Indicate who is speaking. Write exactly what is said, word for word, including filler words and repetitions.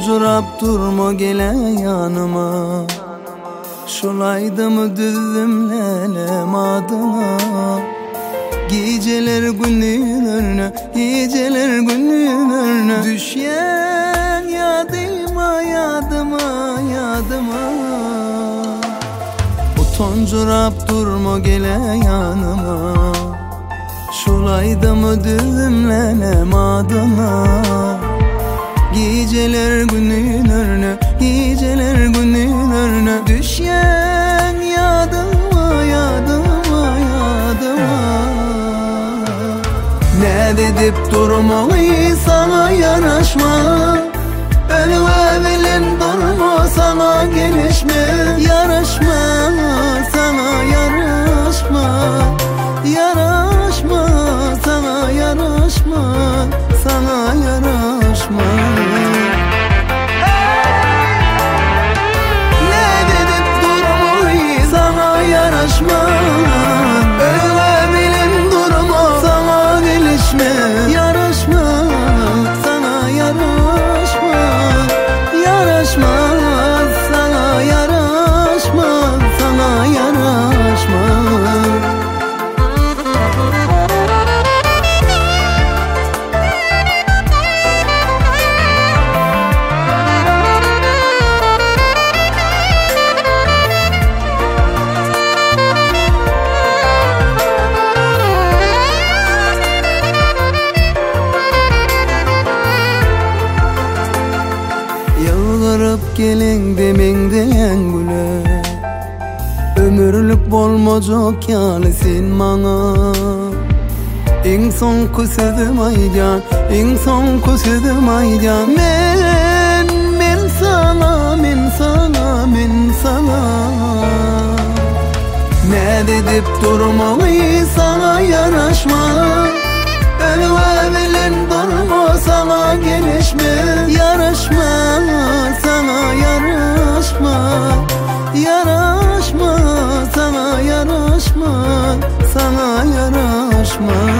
Speaker 1: Toncurap durma gele yanıma, şolaydı mı düzümlelem adına. Geceler günün önüne, geceler günün önüne düşen yadıma, yadıma, yadıma. O toncurap durma gele yanıma, şolaydı mı düzümlelem adına. Geceler günün önüne, geceler günün önüne düşen yadıma, yadıma, yadıma. Ne dedip durma sana yanaşma, önüme bilen durma sana gelişme. Yaraşma sana, yaraşma, yaraşma sana, yaraşma, sana yaraşma. Ne dedip durma sana yaraşma, öyle bilin durma sana gelişme. Yaraşma sana, yaraşma, yaraşma sana, yaraşma, sana yaraşma. Yalvarıp gelin demengden güle, ömürlük bolmacak yalisin bana. En son kusudım aycan, en son kusudım aycan. Men, men sana, men sana, men sana. Ne dedip durma sana yanaşma, önüme bilen durma sana gelişme. Yaraşma sana, yaraşma, yaraşma sana, yaraşma, sana yaraşma.